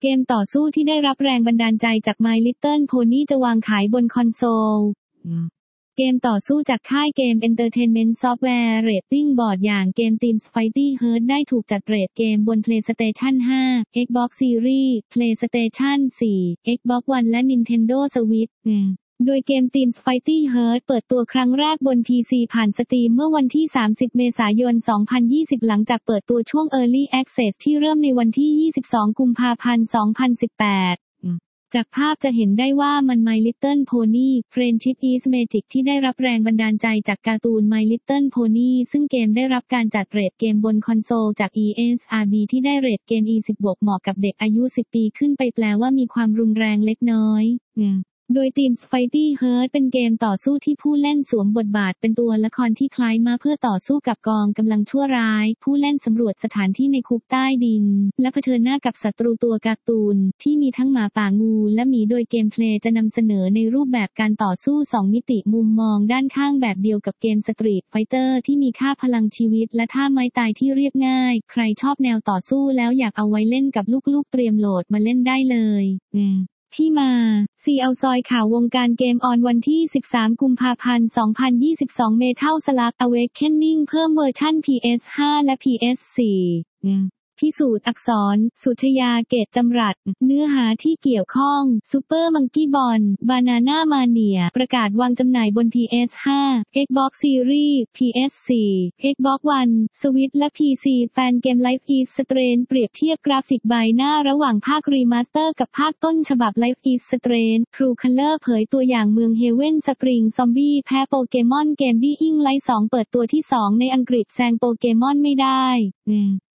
เกมต่อสู้ที่ได้รับแรงบันดาลใจจาก My Little Pony จะวางขายบนคอนโซล เกมต่อสู้จากค่ายเกม Entertainment Software เรตติ้งบอร์ดอย่างเกม Teams Fighting Heart ได้ถูกจัดเรตเกมบน PlayStation 5, Xbox Series, PlayStation 4, Xbox One และ Nintendo Switch โดยเกม Teams Fighting Heart เปิดตัวครั้งแรกบน PC ผ่าน Steam เมื่อวันที่ 30 เมษายน 2020 หลังจากเปิดตัวช่วง Early Access ที่เริ่มในวันที่ 22 กุมภาพันธ์ 2018 จากภาพจะเห็นได้ว่ามัน My Little Pony Friendship is Magic ที่ได้รับแรงบันดาลใจจากการ์ตูน My Little Pony ซึ่งเกมได้รับการจัดเรตเกมบนคอนโซลจาก ESRB ที่ได้เรตเกม E10 บวกเหมาะกับเด็กอายุ 10 ปีขึ้นไปแปลว่ามีความรุนแรงเล็กน้อยโดย Teams Fighting Heart เป็นเกมต่อสู้ที่ผู้เล่นสวมบทบาทเป็นตัวละครที่คล้ายม้าเพื่อต่อสู้กับกองกำลังชั่วร้ายผู้เล่นสำรวจสถานที่ในคุกใต้ดินและเผชิญหน้ากับศัตรูตัวการ์ตูนที่มีทั้งหมาป่างูและหมีโดยเกมเพลย์จะนำเสนอในรูปแบบการต่อสู้2มิติมุมมองด้านข้างแบบเดียวกับเกม Street Fighter ที่มีค่าพลังชีวิตและท่าไม้ตายที่เรียบง่ายใครชอบแนวต่อสู้แล้วอยากเอาไว้เล่นกับลูกๆเตรียมโหลดมาเล่นได้เลยที่มาซีเอาซอยข่าววงการเกมออนวันที่ 13 กุมภาพันธ์ 2022 Metal Slug Awakening เพิ่มเวอร์ชั่น PS5 และ PS4 พิสูจน์อักษรสุชยาเกตจำรัดเนื้อหาที่เกี่ยวข้องซูเปอร์มังกี้บอลบานาน่ามาเนียประกาศวางจำหน่ายบน PS5 Xbox Series PS4 Xbox One Switch และ PC แฟนเกม Life is Strange เปรียบเทียบกราฟิกใบหน้าระหว่างภาครีมาสเตอร์กับภาคต้นฉบับ Life is Strange True Color เผยตัวอย่างเมือง Heaven Spring Zombie แพ้โปเกมอนเกม Dying Light 2 เปิดตัวที่ 2 ในอังกฤษแซงโปเกมอนไม่ได้